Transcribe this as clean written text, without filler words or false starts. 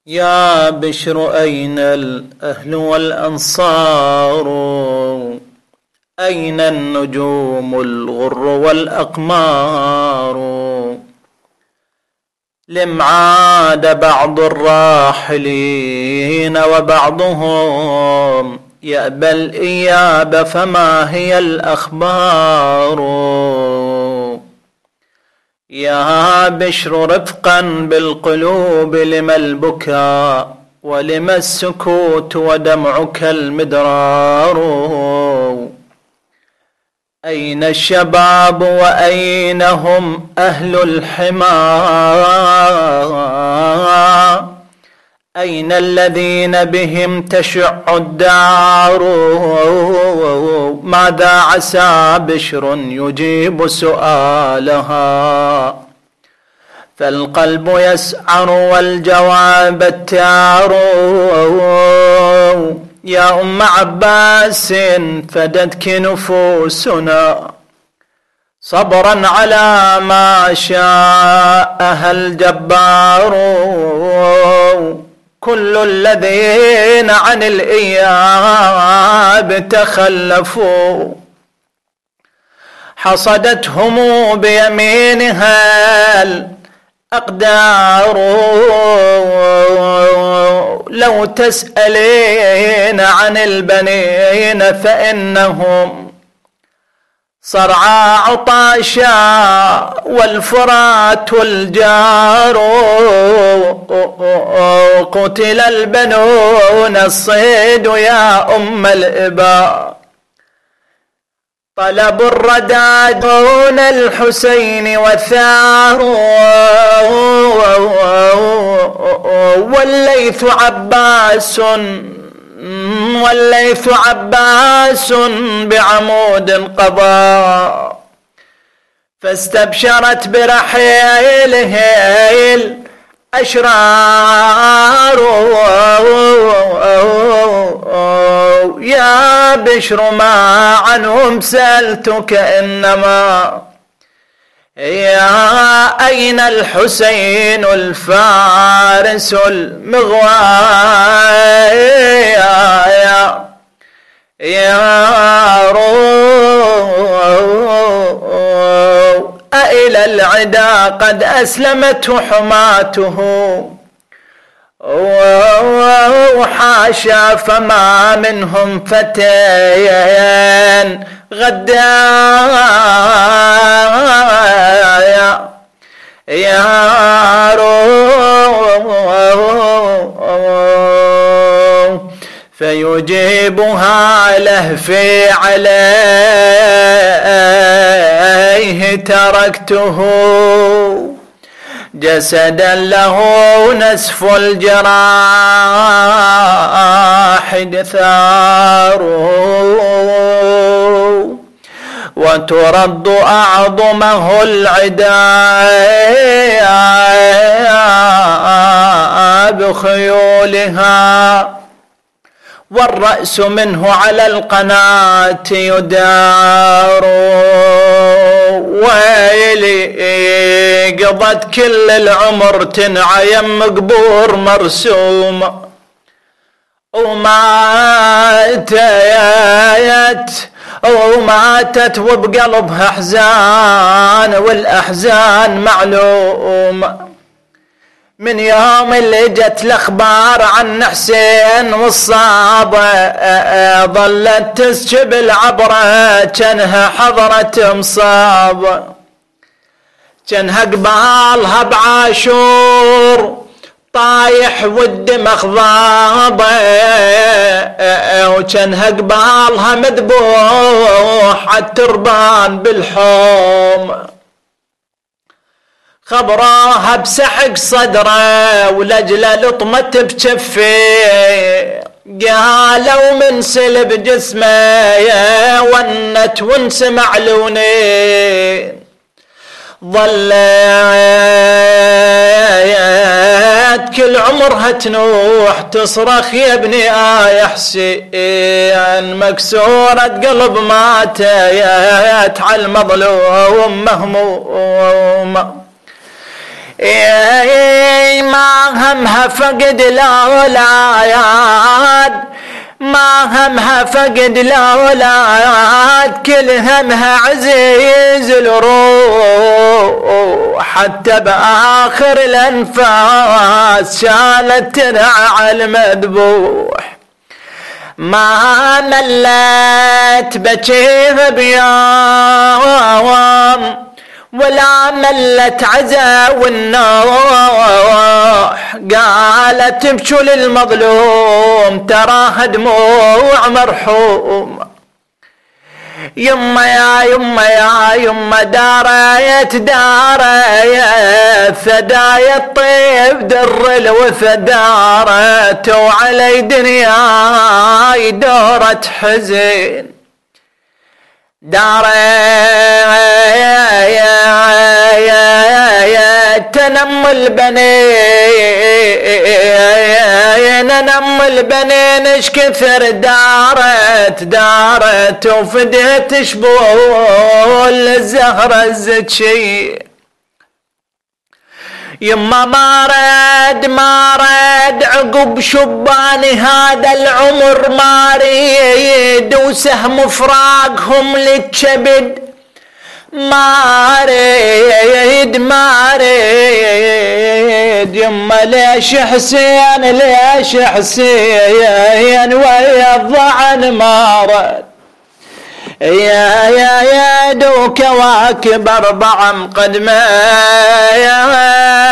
يا بشر أين الأهل والأنصار؟ أين النجوم الغر والأقمار؟ لم عاد بعض الراحلين وبعضهم يأبى الإياب، فما هي الأخبار؟ يا بشر رفقا بالقلوب، لما البكاء ولما السكوت ودمعك المدرار؟ أين الشباب وأين هم أهل الحمار؟ أين الذين بهم تشع الدار؟ ماذا عسى بشر يجيب سؤالها؟ فالقلب يسعر والجواب التار. يا أم عباس فدتك نفوسنا صبرا على ما شاءها الجبار. كل الذين عن الإياب تخلفوا حصدتهم بيمينها الأقدار. لو تسألين عن البنين فإنهم صرعى عطاشا والفرات الجار. قتل البنون الصيد يا أم الإباء، طلبوا الردى دون الحسين وثار. والليث عباس بعمود قضى، فاستبشرت برحيله الأشرار. يا بشر ما عنهم سألتك، إنما يا أين الحسين الفارس المغوار؟ أإلى العدا قد أسلمته حماته؟ وحاشا فما منهم فتيان غدايا. فيجيبها لهفي عليه تركته، جسدا له نسف الجراح دثاره. وترد أعظمه العدا بخيولها، والرأس منه على القناة يدار. ويلي قضت كل العمر تنعيم قبور مرسومة، وماتت وبقلبها أحزان، والأحزان معلومة. من يوم اللي جت الأخبار عن حسين والصابة، ظلت تسكب العبرة كانها حضرة مصابة. كانها قبالها بعاشور طايح والدمخ ضابة، وكانها قبالها مذبوح عالتربان بالحوم. خبراها بسحق صدره ولجله لطمت بجفيه، قالوا من سلب جسمه ونت وانسمع لونين. ظلت كل عمرها تنوح تصرخ يا ابني يا حسين، مكسورة قلب ماتت على المظلوم مهمومة. ما همها فقد الأولاد، ما همها فقد الأولاد، كل همها عزيز الروح، حتى بآخر الأنفاس شالت ترعى المذبوح. ما ملت بكيها بيوم ولا ملت عزا والنوح، قالت ابشوا للمظلوم تراها دموع مرحوم. يما يا يما يا يما داريت داريت ثدايا الطيب در الوفا دارت، وعلي دنياي دورة حزين تنم البنين، نم البنين اش كثر دارت وفديت شبول الزهرة الزكي. يما ما رد عقب شباني هذا العمر ما ريد، وسهم فراقهم للكبد ما ريد يما ليش حسين ويا الضعن ما رد، يا دو كواكب 4 مقدمة